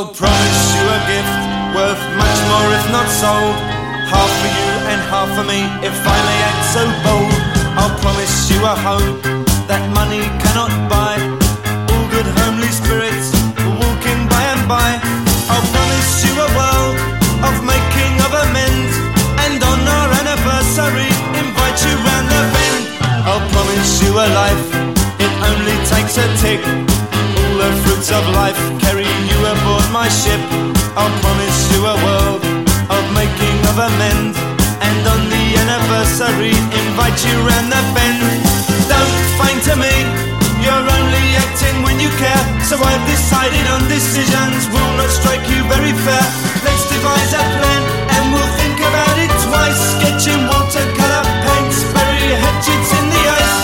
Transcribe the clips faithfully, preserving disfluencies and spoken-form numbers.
I'll promise you a gift worth much more if not sold. Half for you and half for me if I may act so bold. I'll promise you a home that money cannot buy. All good homely spirits will walk in by and by. I'll promise you a world of making of amends, and on our anniversary invite you round the bend. I'll promise you a life, it only takes a tick. All the fruits of life carry you aboard my ship. I'll promise you a world of making of amends, and on the anniversary invite you round the bend. Don't feign to me, you're only acting when you care. So I've decided on decisions will not strike you very fair. Let's devise a plan and we'll think about it twice. Sketching watercolour paints, bury hatchets in the ice.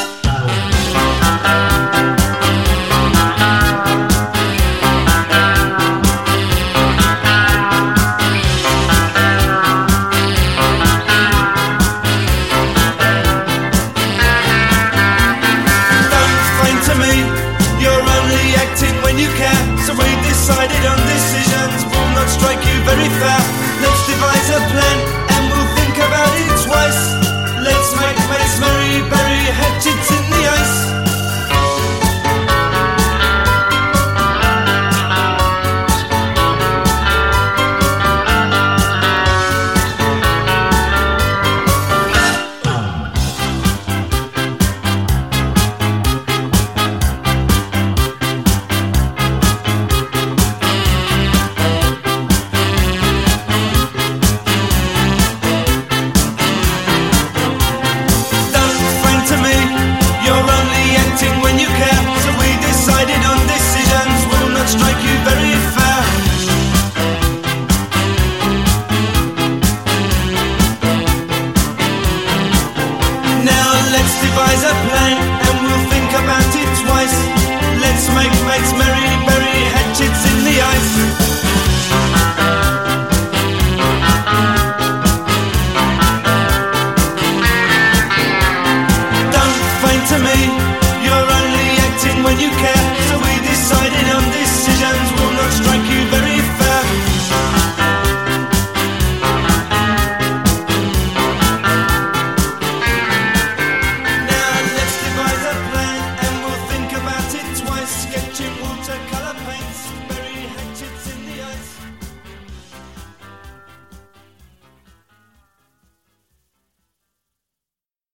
So we decided on decisions will not strike you very fair. Let's devise a plan and we'll think about it twice. Let's make mates merry, bury hatchets in the ice. Strike you very fair. Now let's devise a plan and we'll think about it twice. Let's make mates merry, bury hatchets in the ice.